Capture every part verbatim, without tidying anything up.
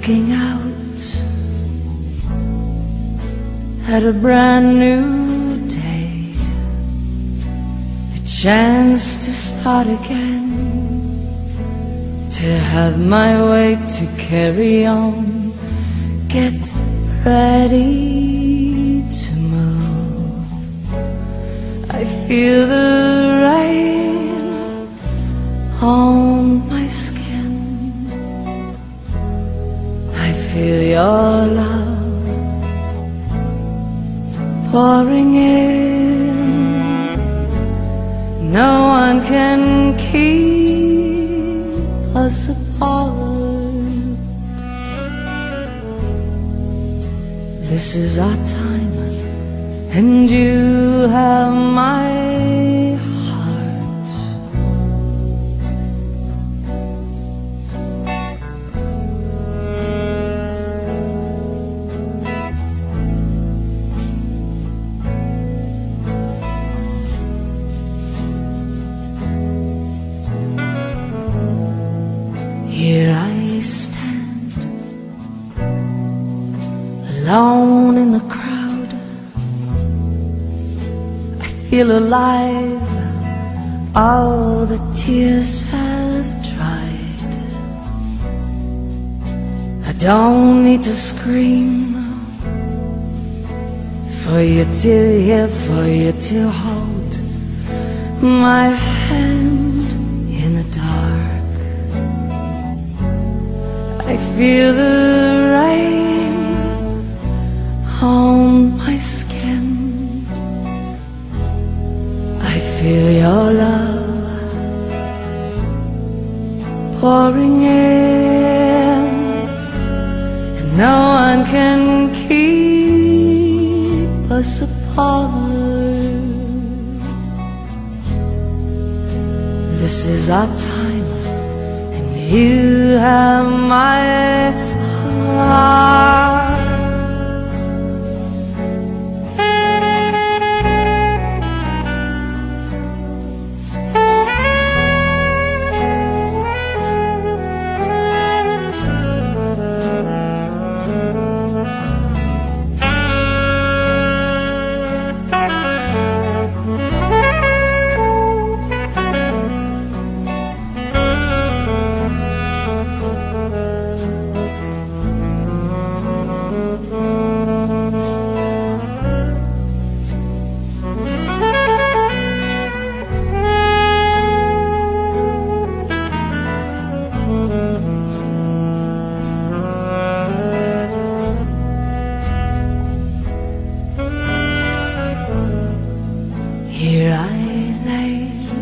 looking out at a brand new day, a chance to start again, to have my way to carry on, get ready to move. I feel the rain on my skin, I feel your love pouring in. No one can keep us apart. This is our time, and you have my heart. Here I stand, alone in the crowd. I feel alive, all the tears have dried. I don't need to scream for you to hear, for you to hold my hand in the dark. I feel the rain on my skin, I feel your love pouring in, and no one can keep us apart. This is our time, and you have my heart. Here I lay,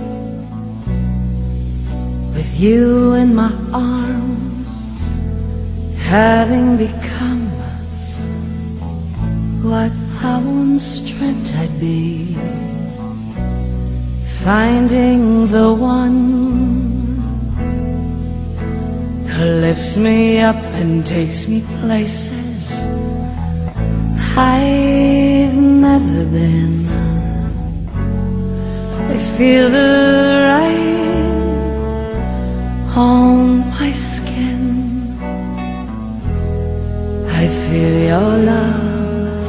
with you in my arms, having become what I once dreamt I'd be, finding the one who lifts me up and takes me places I've never been. I feel the rain on my skin, I feel your love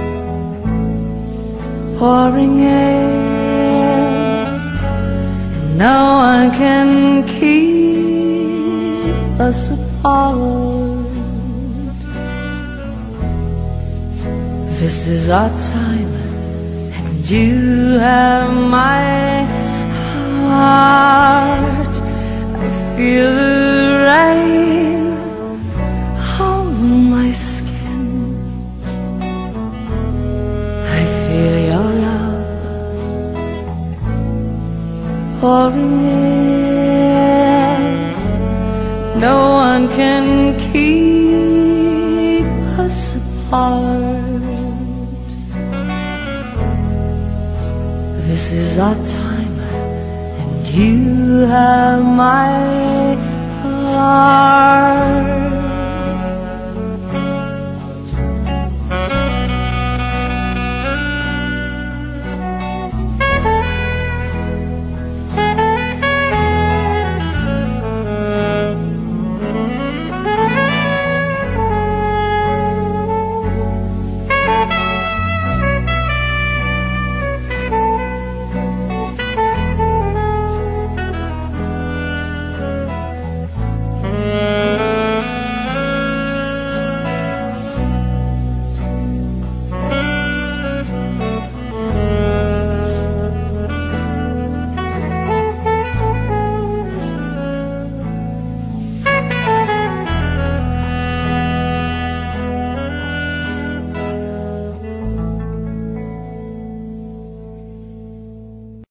pouring in, and no one can keep us apart. This is our time, you have my heart. I feel the rain on my skin, I feel your love pouring in. No one can keep us apart. This is our time, and you have my heart.